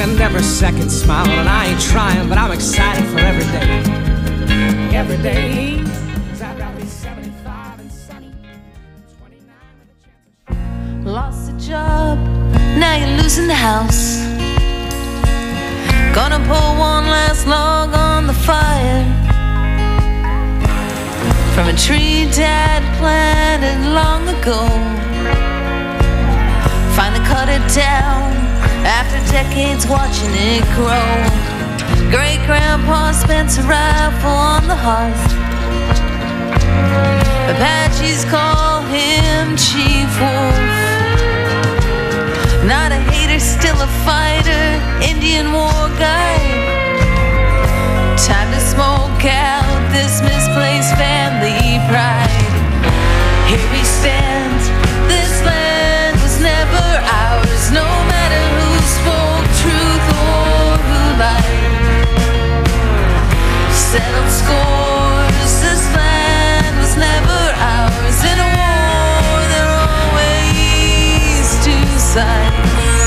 and every second smiling. And I ain't trying, but I'm excited for every day. Every day. I'd rather be 75 and sunny, 29 with a chance of... Lost a job, now you're losing the house. Gonna pull one last log on the fire from a tree Dad planted long ago. Finally cut it down after decades watching it grow. Great-grandpa spent a rifle on the hearth. Apaches call him Chief Wolf. Not a hater, still a fighter, Indian war guide. Time to smoke out this misplaced family pride. Here we stand, this land was never ours, no matter who spoke truth or who lied. Settled scores, this land was never ours. In a war there are always two sides.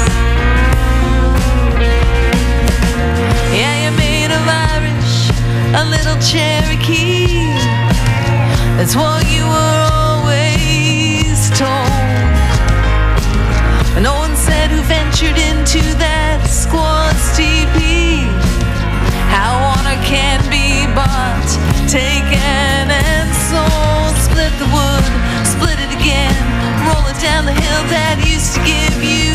Yeah, you're made of Irish, a little Cherokee. That's what you were always told. No one said who ventured into that squad's teepee how honor can be bought, taken and sold. Split the wood, split it again, roll it down the hill that used to give you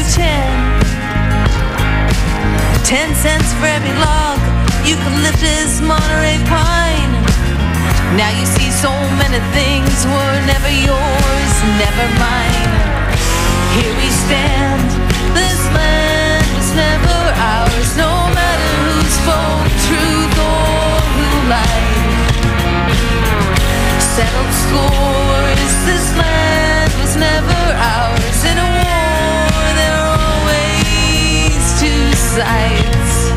10 cents for every log, eucalyptus, Monterey pine. Now you see so many things were never yours, never mine. Here we stand, this land was never ours, no matter who spoke truth or who lied. Settled scores, this land was never ours. In a war there are always two sides.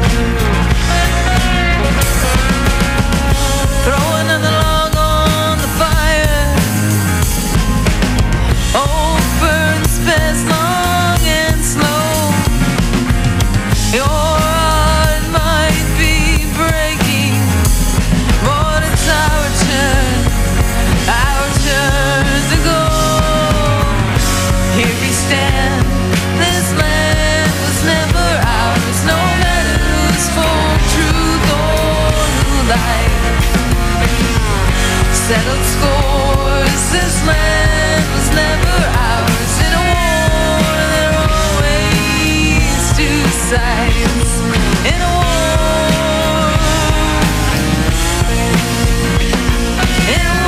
Throw another log on the fire. Oh, burns best long and slow. Your heart might be breaking, but it's our turn to go. Here we stand, this land was never ours, no matter who spoke truth or who lied. Settled scores, this land was never ours. In a war there are always two sides. In a war, in a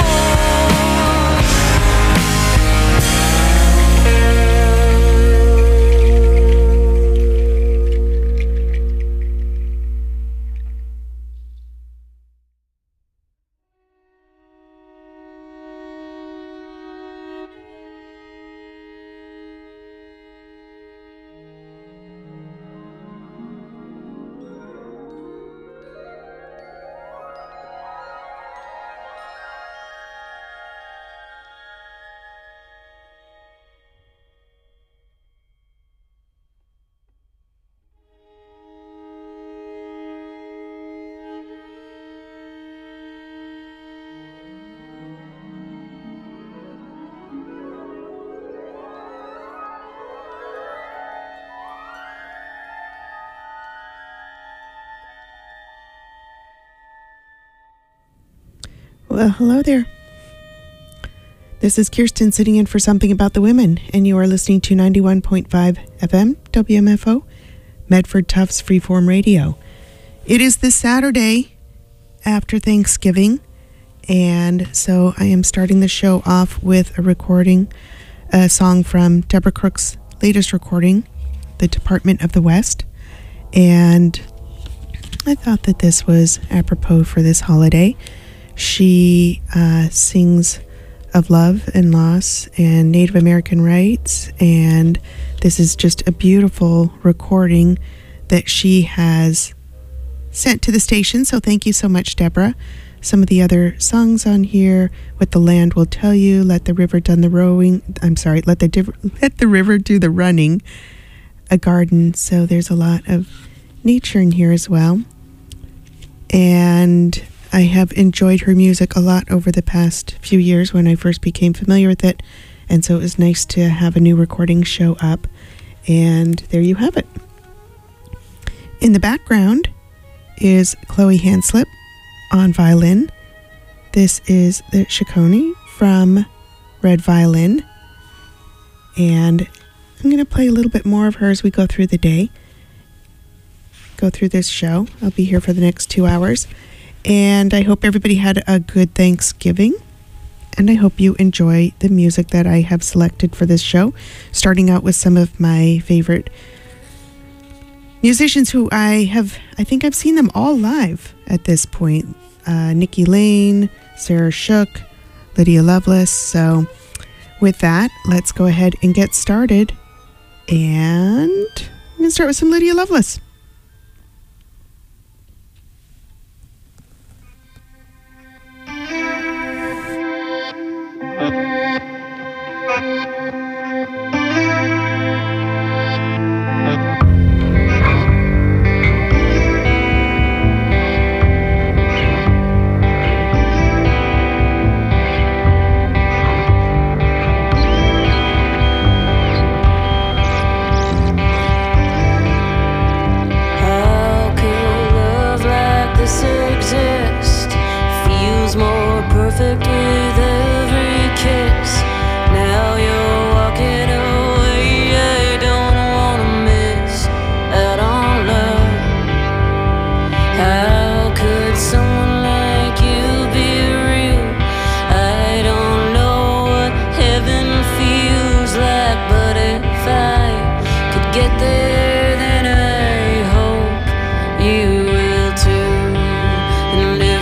Well, hello there. This is Kirsten sitting in for Something About the Women, and you are listening to 91.5 FM, WMFO, Medford Tufts Freeform Radio. It is this Saturday after Thanksgiving, and so I am starting the show off with a song from Deborah Crook's latest recording, The Department of the West, and I thought that this was apropos for this holiday. She sings of love and loss and Native American rights, and this is just a beautiful recording that she has sent to the station, so thank you so much, Deborah. Some of the other songs on here, What the Land Will Tell You, Let the River Do the Rowing, let the river do the running, A Garden, so there's a lot of nature in here as well. And I have enjoyed her music a lot over the past few years when I first became familiar with it. And so it was nice to have a new recording show up. And there you have it. In the background is Chloe Hanslip on violin. This is the Ciccone from Red Violin. And I'm going to play a little bit more of her as we go through the day. Go through this show. I'll be here for the next 2 hours. And I hope everybody had a good Thanksgiving. And I hope you enjoy the music that I have selected for this show. Starting out with some of my favorite musicians who I think I've seen them all live at this point. Nikki Lane, Sarah Shook, Lydia Lovelace. So with that, let's go ahead and get started. And I'm going to start with some Lydia Lovelace. Perfect with every kiss. Now you're walking away. I don't wanna miss out on love. How could someone like you be real? I don't know what heaven feels like, but if I could get there, then I hope you will too. And if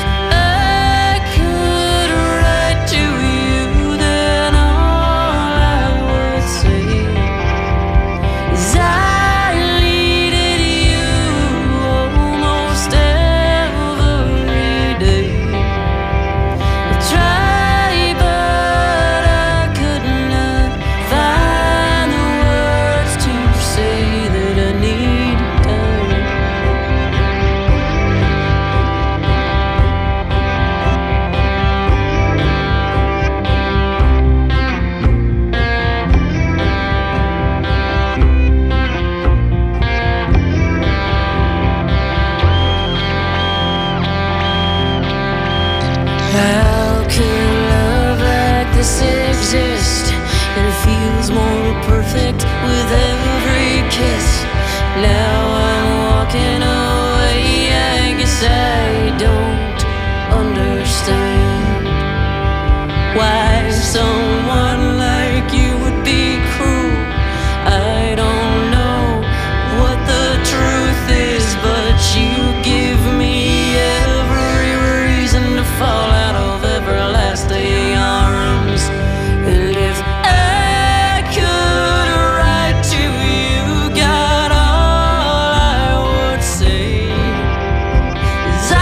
how can love like this exist? And it feels more perfect with every kiss. Now I'm walking away. I guess I don't understand why someone like you would be cruel. I don't know what the truth is, but you give me every reason to fall out of everlasting arms. And if I could write to you, God, all I would say is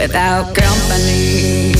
without company.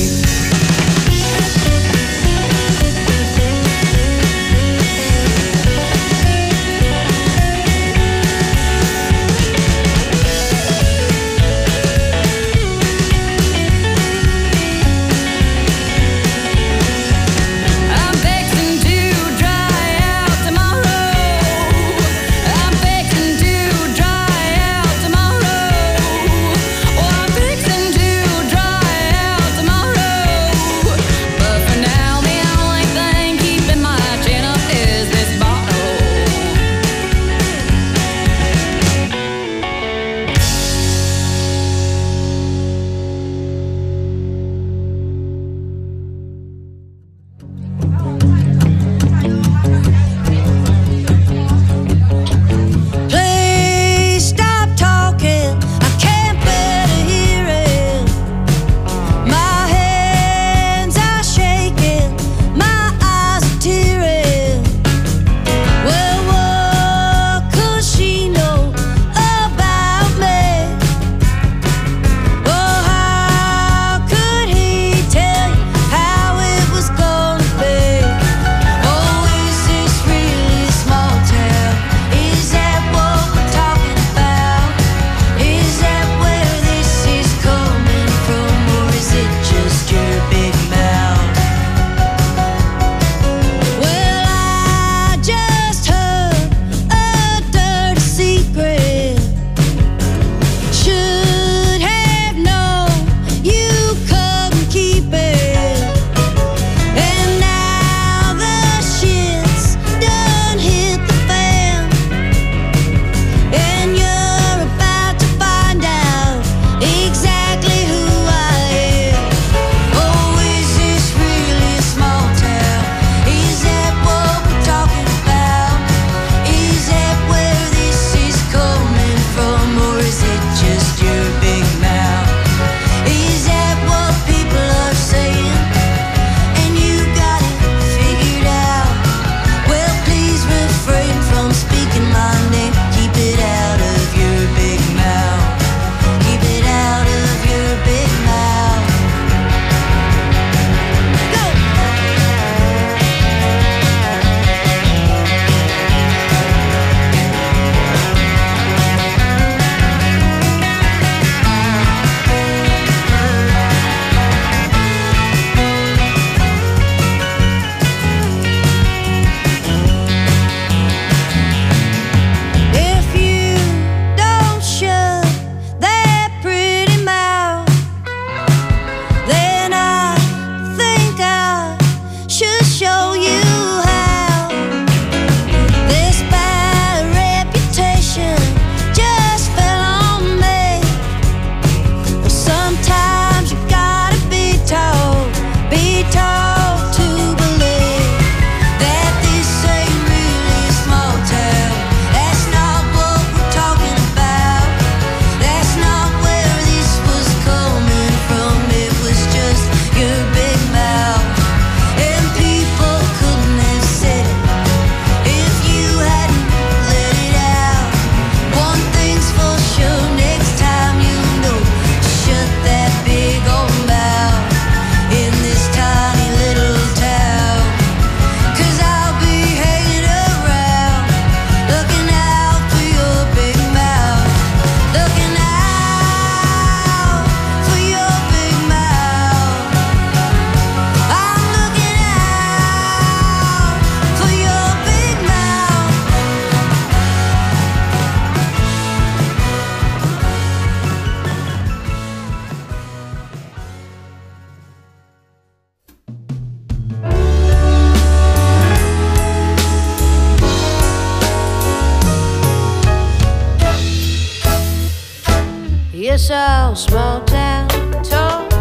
It's all small town talk.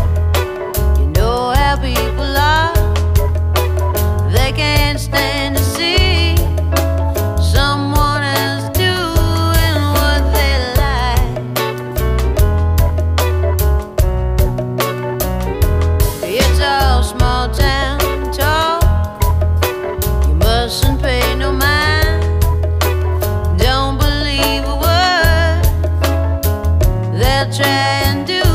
You know how people are. They can't stand to see someone else doing what they like. It's all small town talk. You mustn't pay no mind. Don't believe a word they'll try and do.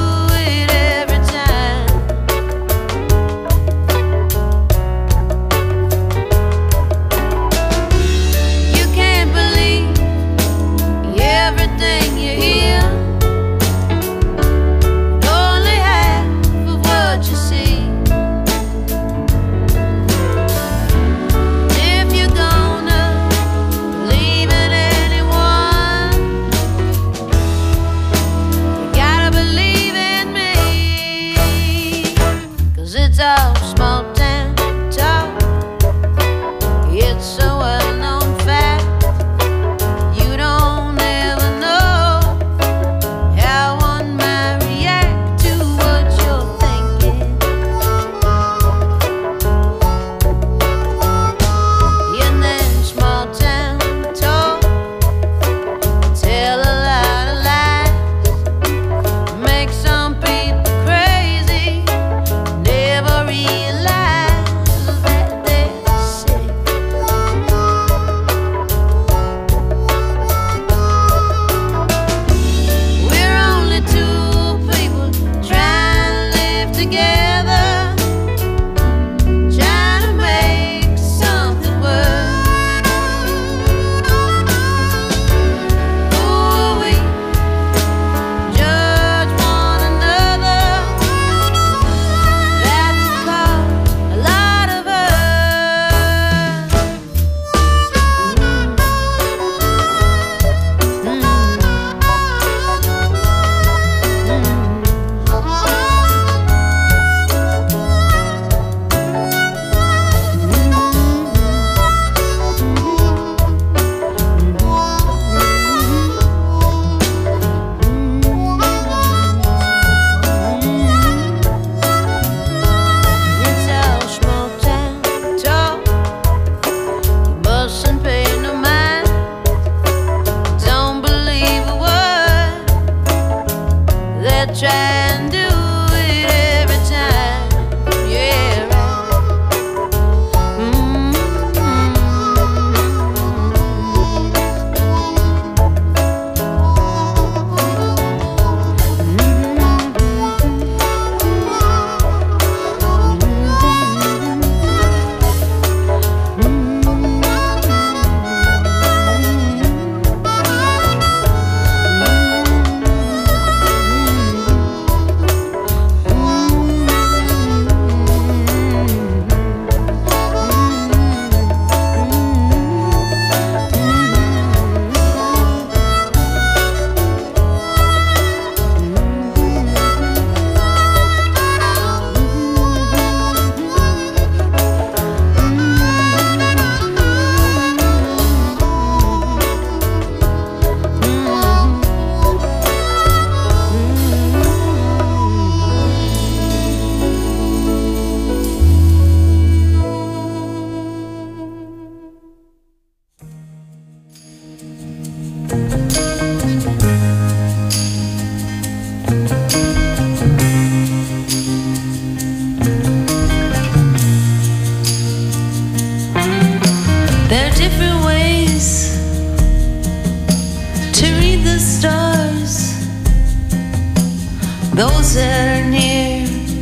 those that are near,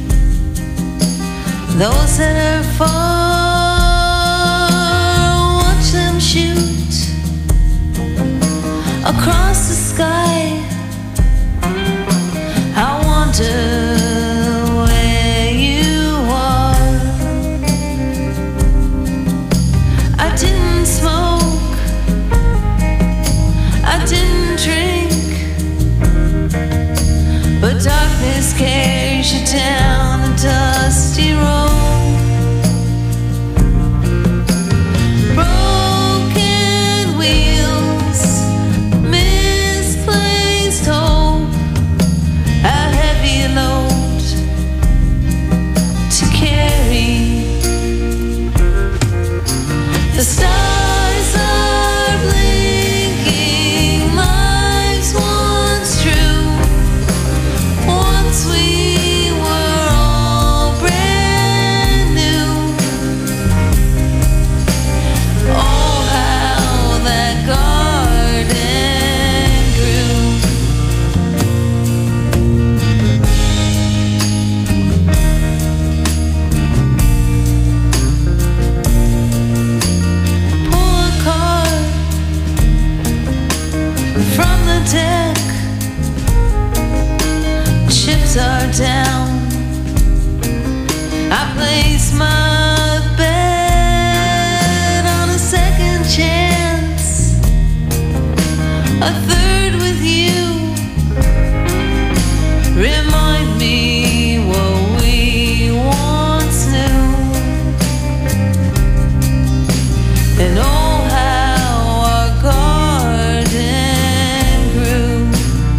those that are far, watch them shoot across the sky. I wonder where you are. I didn't smoke, I didn't drink, but darkness carries you down the dusty road. Broken wheels, misplaced hope, a heavy load to carry. The stars are blinking, life's once true. Once we were all brand new. Oh, how that garden grew. Pull a card from the deck. Chips are down. I place my bet on a second chance, a third with you. Remind me what we once knew, and oh, how our garden grew.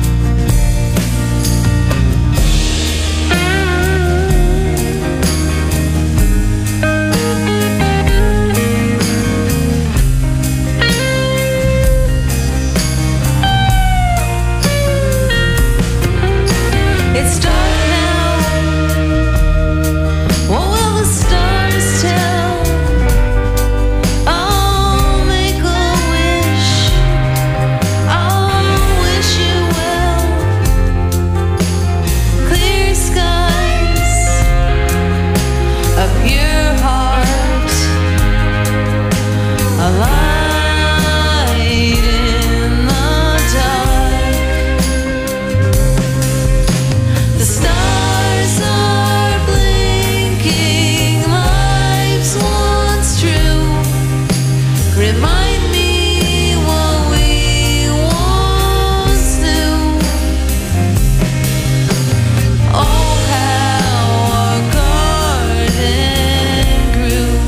It's dark now. What will the stars tell? I'll make a wish. I'll wish you well. Clear skies, a pure heart, a light in the dark. The stars are blinking, life's once true. Remind me what we once knew. Oh, how our garden grew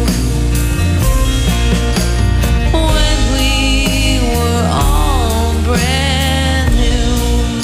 when we were all brand new.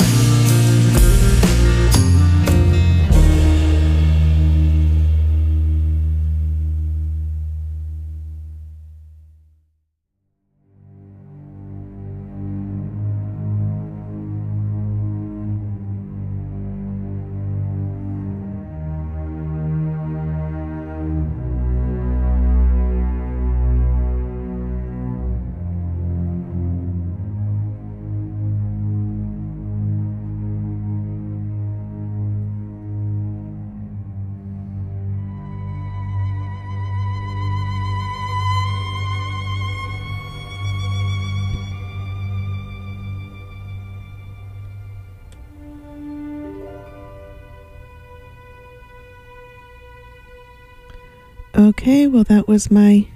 Okay, well, that was my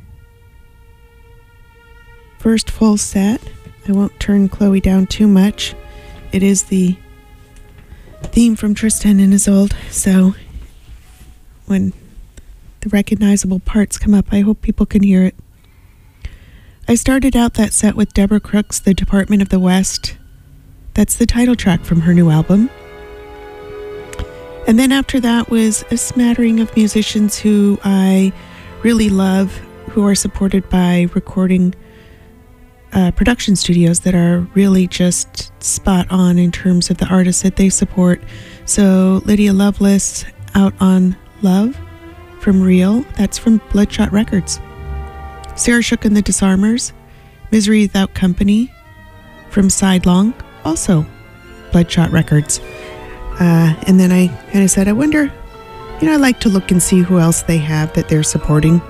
first full set. I won't turn Chloe down too much. It is the theme from Tristan and Isolde, so when the recognizable parts come up, I hope people can hear it. I started out that set with Deborah Crooks, The Department of the West. That's the title track from her new album. And then after that was a smattering of musicians who I really love, who are supported by recording production studios that are really just spot on in terms of the artists that they support. So Lydia Lovelace out on Love from Real, that's from Bloodshot Records. Sarah Shook and the Disarmers, Misery Without Company from Sidelong, also Bloodshot Records. And then I kind of said, I wonder, I'd like to look and see who else they have that they're supporting.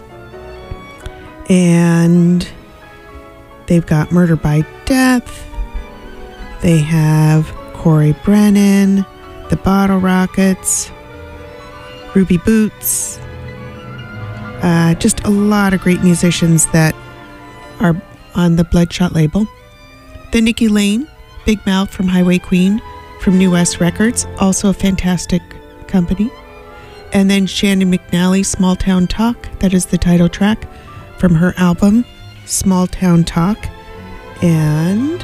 And they've got Murder by Death. They have Corey Brennan, the Bottle Rockets, Ruby Boots. Just a lot of great musicians that are on the Bloodshot label. Then Nikki Lane, Big Mouth from Highway Queen from New West Records, also a fantastic company. And then Shannon McNally, Small Town Talk, that is the title track from her album, Small Town Talk. And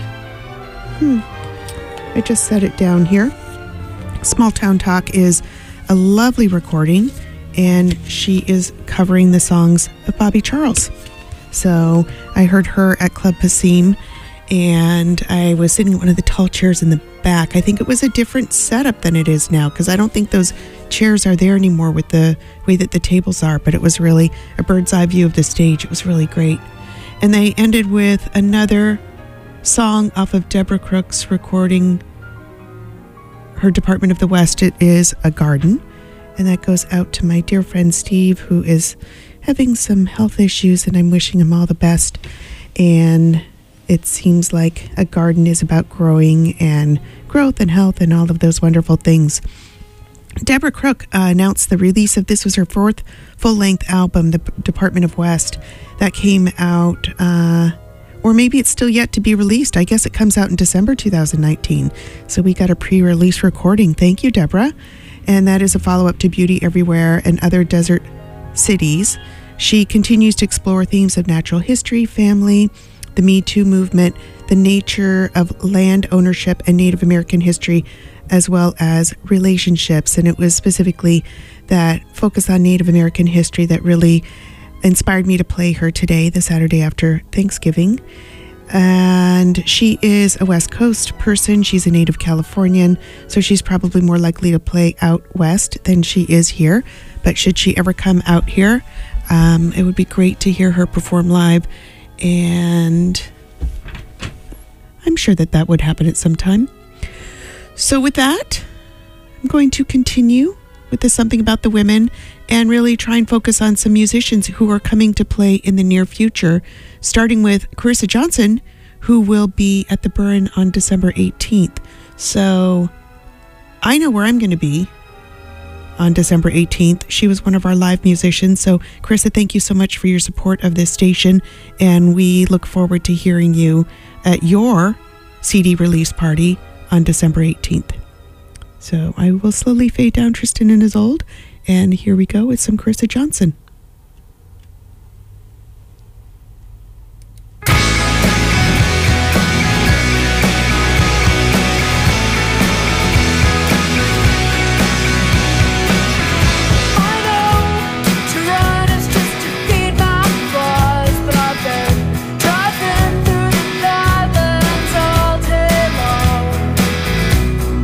I just set it down here. Small Town Talk is a lovely recording, and she is covering the songs of Bobby Charles. So I heard her at Club Passim, and I was sitting in one of the tall chairs in the back. I think it was a different setup than it is now, because I don't think those chairs are there anymore with the way that the tables are, but it was really a bird's eye view of the stage. It was really great. And they ended with another song off of Deborah Crook's recording, her Department of the West. It is A Garden. And that goes out to my dear friend Steve, who is having some health issues, and I'm wishing him all the best. And it seems like a garden is about growing and growth and health and all of those wonderful things. Deborah Crook announced the release of, this was her fourth full-length album, The Department of West, that came out, or maybe it's still yet to be released. I guess it comes out in December 2019. So we got a pre-release recording. Thank you, Deborah. And that is a follow-up to Beauty Everywhere and Other Desert Cities. She continues to explore themes of natural history, family, the Me Too movement, the nature of land ownership and Native American history, as well as relationships. And it was specifically that focus on Native American history that really inspired me to play her today, the Saturday after Thanksgiving. And she is a West Coast person. She's a native Californian, so she's probably more likely to play out west than she is here. But should she ever come out here, it would be great to hear her perform live. And I'm sure that that would happen at some time. So with that, I'm going to continue with the Something About the Women and really try and focus on some musicians who are coming to play in the near future, starting with Carissa Johnson, who will be at the Burren on December 18th. So I know where I'm going to be on December 18th. She was one of our live musicians. So Carissa, thank you so much for your support of this station, and we look forward to hearing you at your CD release party on December 18th. So I will slowly fade down Tristan and Isolde, and here we go with some Carissa Johnson.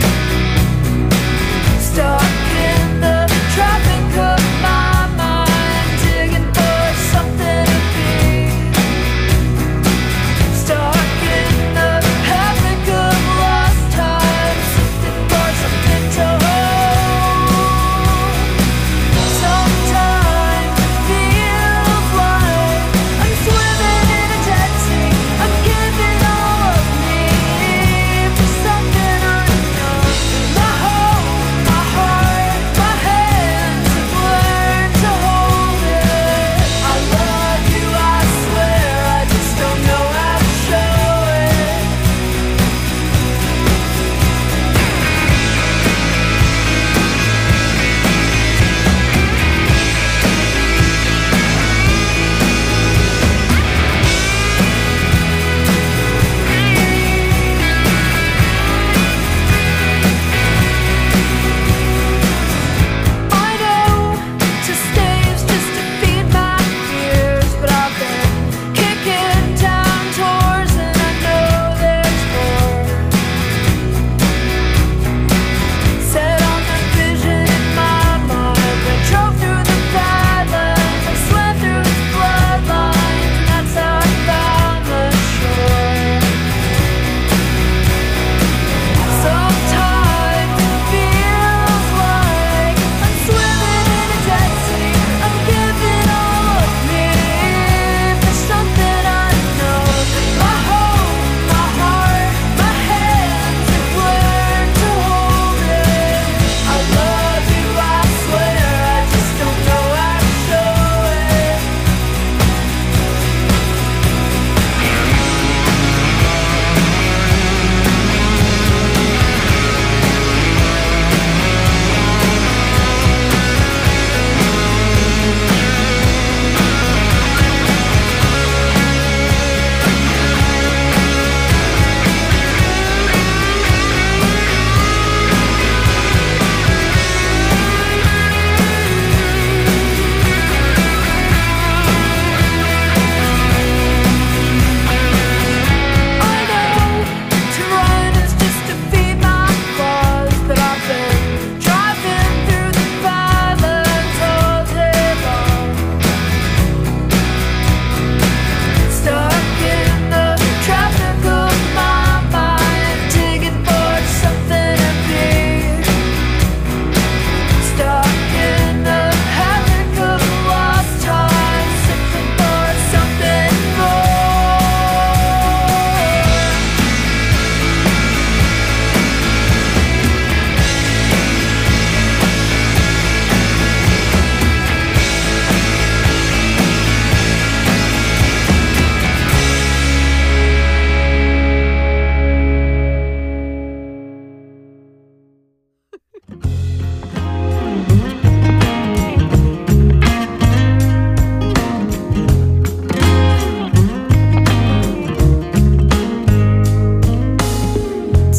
Stuck in the traffic of my mind.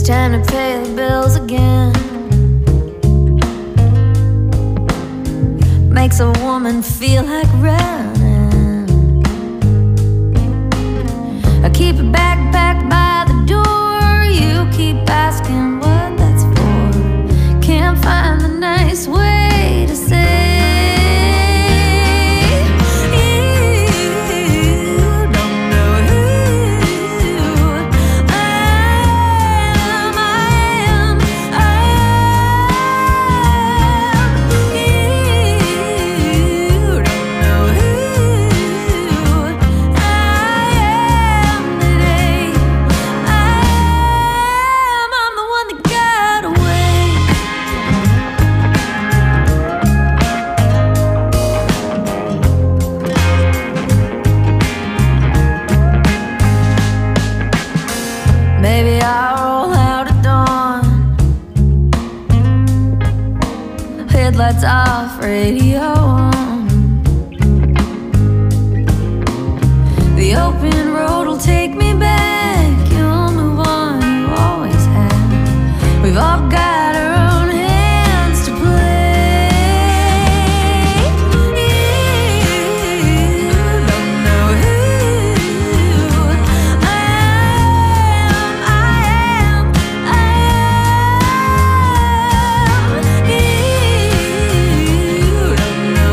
time to pay the bills again. Makes a woman feel like running. I keep a backpack by the door. You keep asking what that's for. Can't find the nice way to say. Maybe I'll roll out at dawn. Headlights off, radio on. The open road will take me back. You'll move on, you always have. We've all got our own hands to play. You don't know who I am. You don't know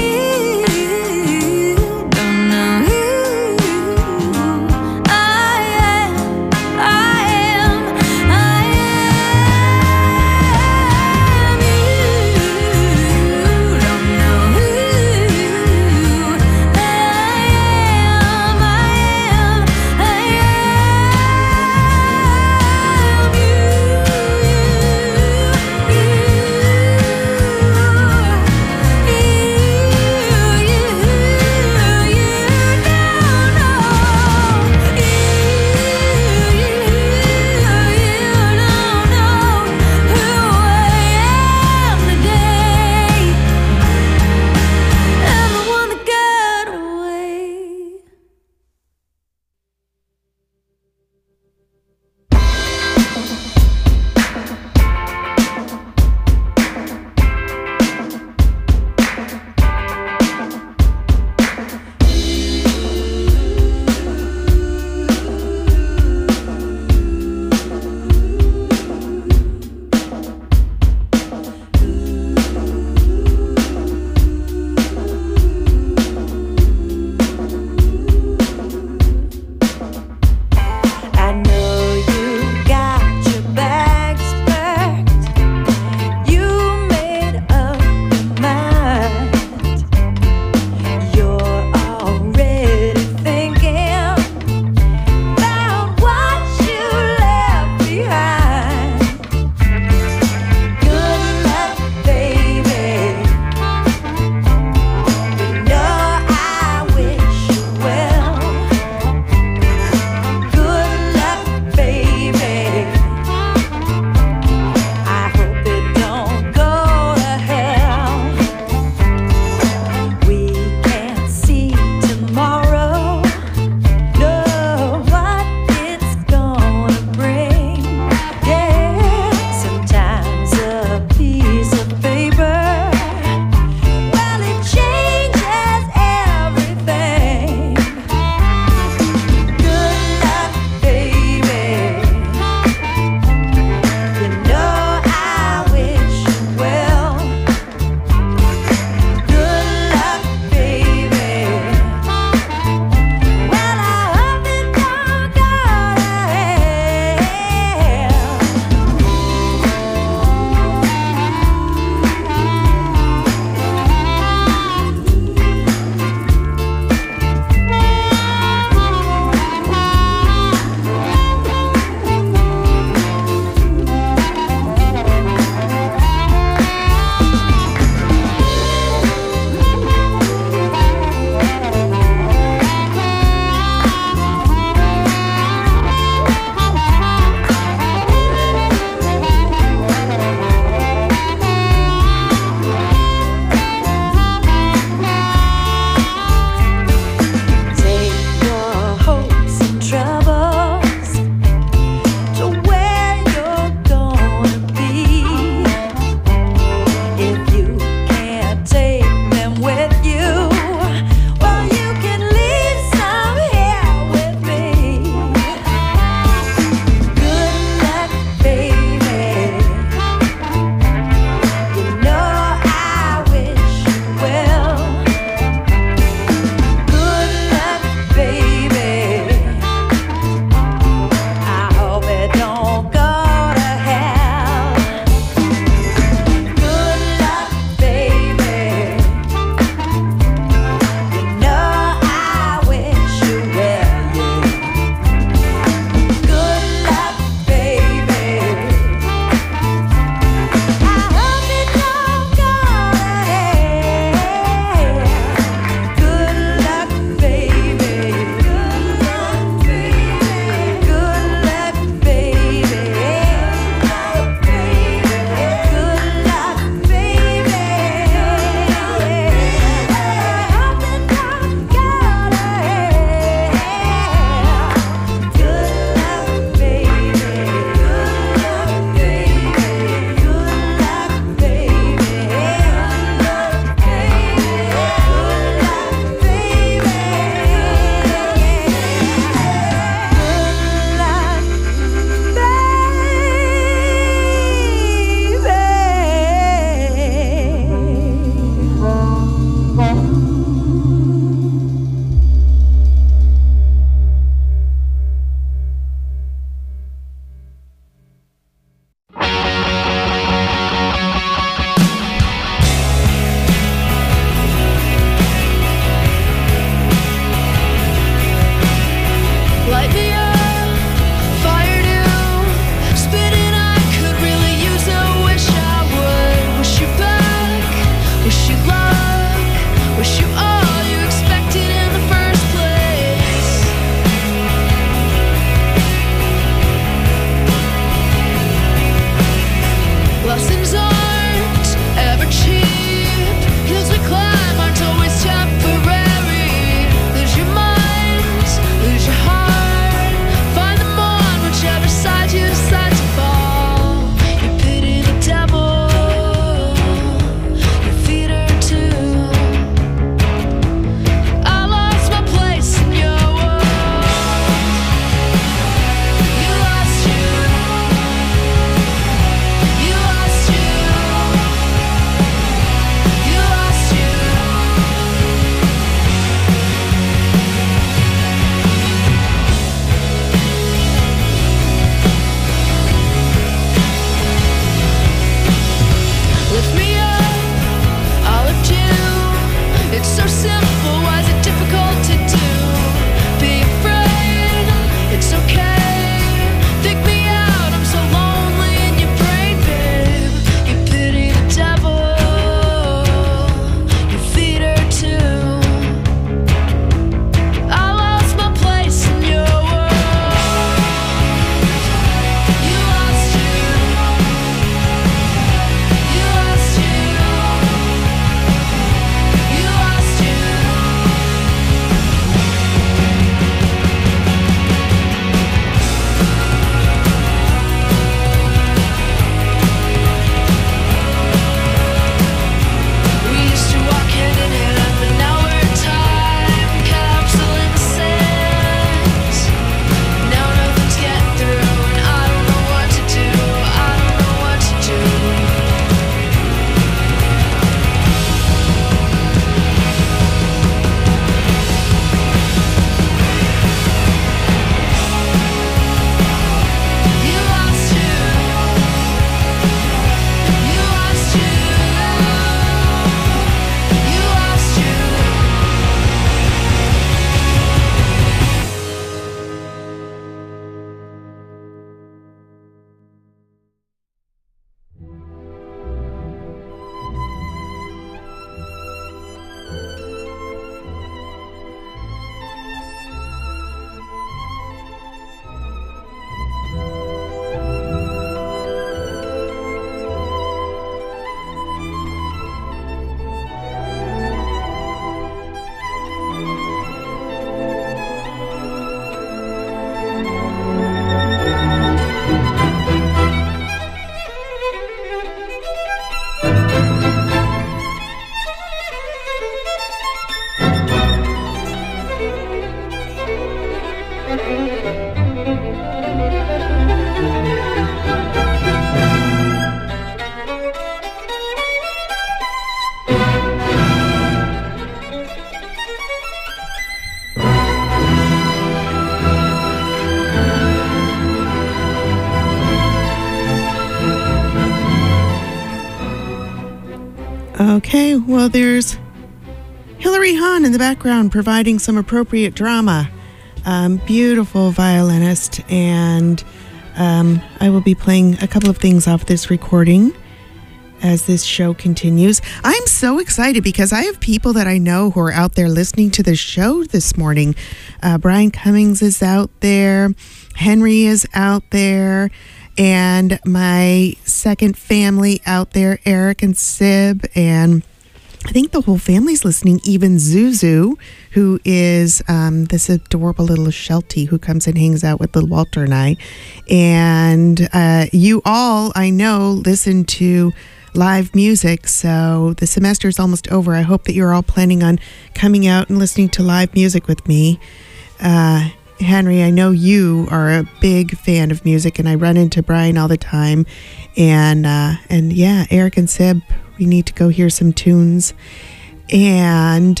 Okay, well, there's Hilary Hahn in the background providing some appropriate drama. Beautiful violinist, and I will be playing a couple of things off this recording as this show continues. I'm so excited because I have people that I know who are out there listening to the show this morning. Brian Cummings is out there, Henry is out there, and my second family out there, Eric and Sib, and I think the whole family's listening, even Zuzu, who is this adorable little Sheltie who comes and hangs out with little Walter and I. And you all, I know, listen to live music, so the semester is almost over. I hope that you're all planning on coming out and listening to live music with me. Henry, I know you are a big fan of music, and I run into Brian all the time. And yeah, Eric and Sib, we need to go hear some tunes. And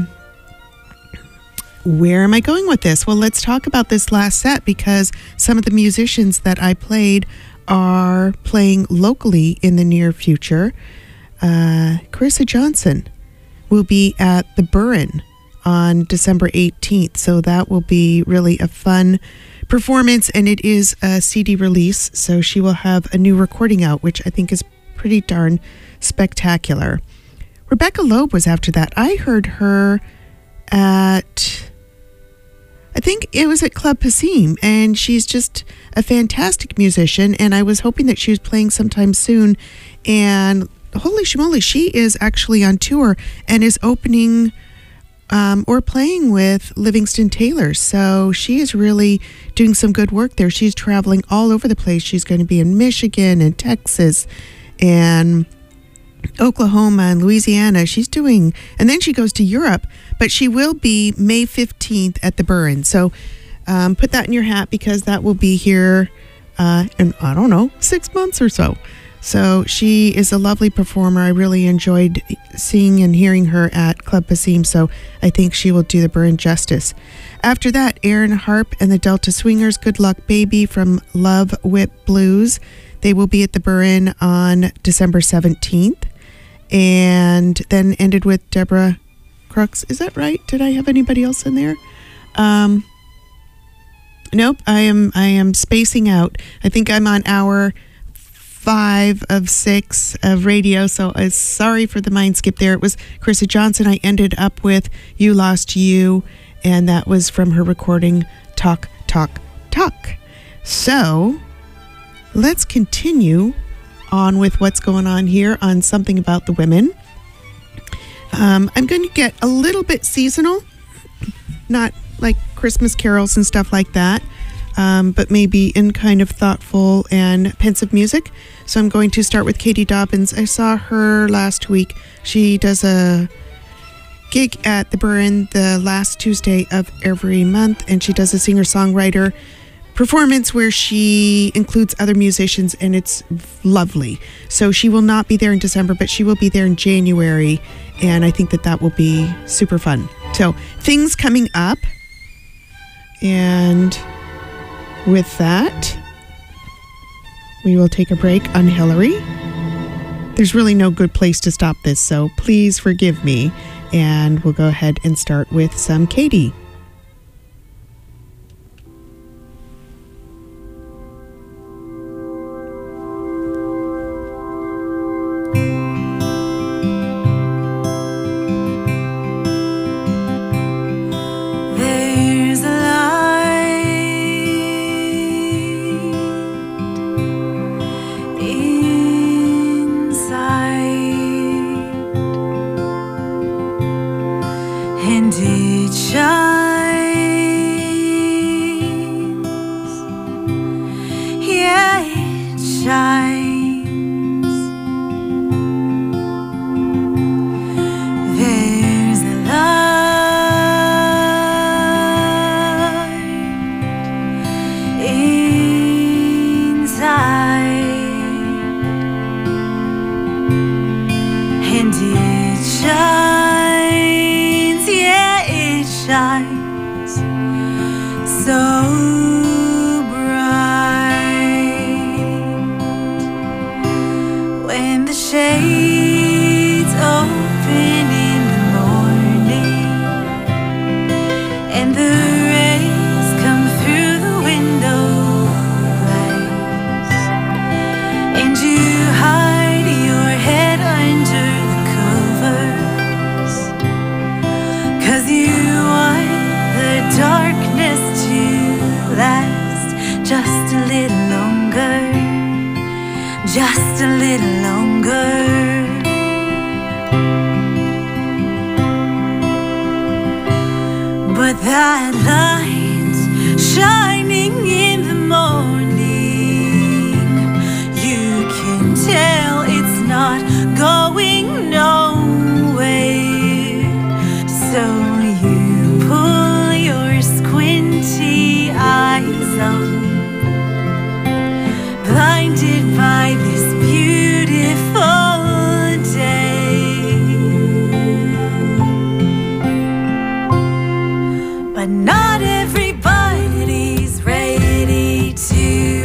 where am I going with this? Well, let's talk about this last set, because some of the musicians that I played are playing locally in the near future. Carissa Johnson will be at the Burren on December 18th, so that will be really a fun performance, and it is a CD release, so she will have a new recording out, which I think is pretty darn spectacular. Rebecca Loeb was after that. I heard her at, I think it was at Club Passim, and she's just a fantastic musician, and I was hoping that she was playing sometime soon, and holy schmoly, she is actually on tour and is opening or playing with Livingston Taylor, so she is really doing some good work there. She's traveling all over the place. She's going to be in Michigan and Texas and Oklahoma and Louisiana. She's doing, and then she goes to Europe, but she will be May 15th at the Burren. So put that in your hat, because that will be here in, I don't know, 6 months or so. So she is a lovely performer. I really enjoyed seeing and hearing her at Club Passim, so I think she will do the Burren justice. After that, Aaron Harp and the Delta Swingers, Good Luck Baby from Love Whip Blues. They will be at the Burren on December 17th. And then ended with Deborah Crooks. Is that right? Did I have anybody else in there? Nope, I am spacing out. I think I'm on hour 5 of 6 of radio, so sorry for the mind skip there. It was Carissa Johnson. I ended up with You Lost You, and that was from her recording Talk, Talk, Talk. So let's continue on with what's going on here on Something About the Women. I'm going to get a little bit seasonal, not like Christmas carols and stuff like that, but maybe in kind of thoughtful and pensive music. So I'm going to start with Katie Dobbins. I saw her last week. She does a gig at the Burren the last Tuesday of every month, and she does a singer-songwriter performance where she includes other musicians, and it's lovely. So she will not be there in December, but she will be there in January, and I think that that will be super fun. So things coming up, and with that, we will take a break on Hillary. There's really no good place to stop this, so please forgive me, and we'll go ahead and start with some Katie. Shades a little longer, just a little longer. But that light shining in the morning, you can tell it's not going nowhere. So you pull your squinty eyes up, blinded by this beautiful day. But not everybody's ready to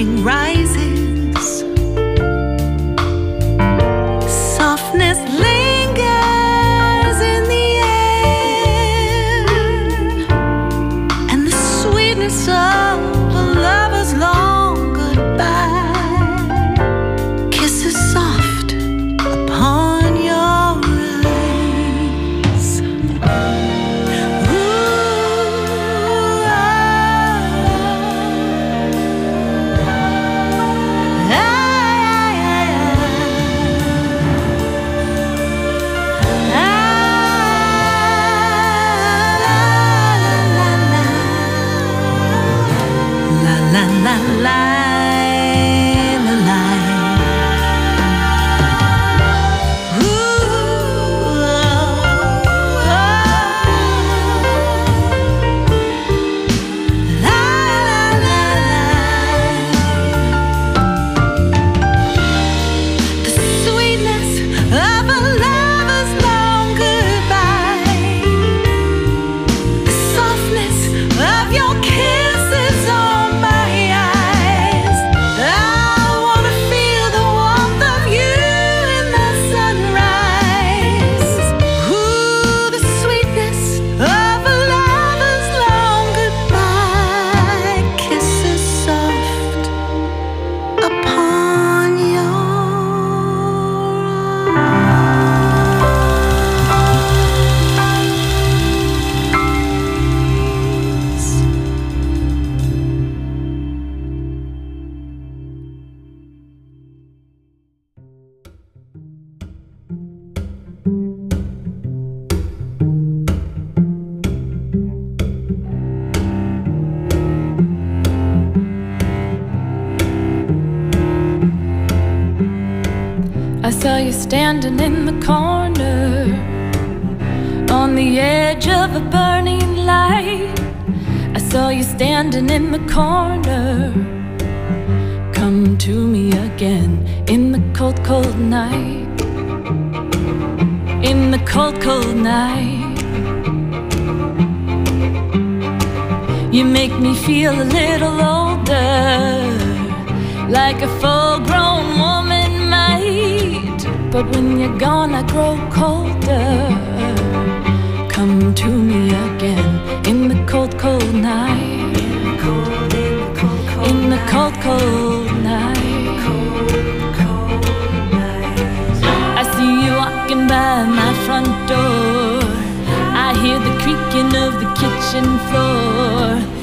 morning rises, softness lingers in the air, and the sweetness of a lover's long goodbye kisses soft upon your eyes. La la la la la. The sweetness of a lover's long goodbye, the softness of your kisses on my eyes. I wanna feel the warmth of you in the sunrise. Ooh, the sweetness of a lover's long goodbye kisses soft upon your eyes. I saw you standing in the corner on the edge of a burning light. I saw you standing in the corner. Come to me again in the cold, cold night. In the cold, cold night. You make me feel a little older, like a full-grown woman might. But when you're gone, I grow colder. Come to me again in the cold, cold night. In the cold, cold night. I see you walking by my front door. I hear the creaking of the kitchen floor.